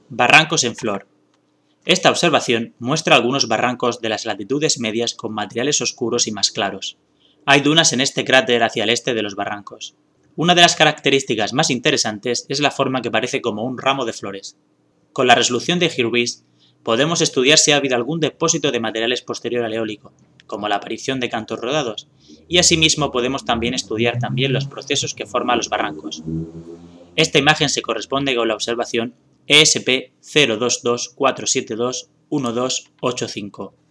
Barrancos en flor. Esta observación muestra algunos barrancos de las latitudes medias con materiales oscuros y más claros. Hay dunas en este cráter hacia el este de los barrancos. Una de las características más interesantes es la forma que parece como un ramo de flores. Con la resolución de Hurwitz podemos estudiar si ha habido algún depósito de materiales posterior al eólico, como la aparición de cantos rodados, y asimismo podemos también estudiar los procesos que forman los barrancos. Esta imagen se corresponde con la observación ESP 0224721285.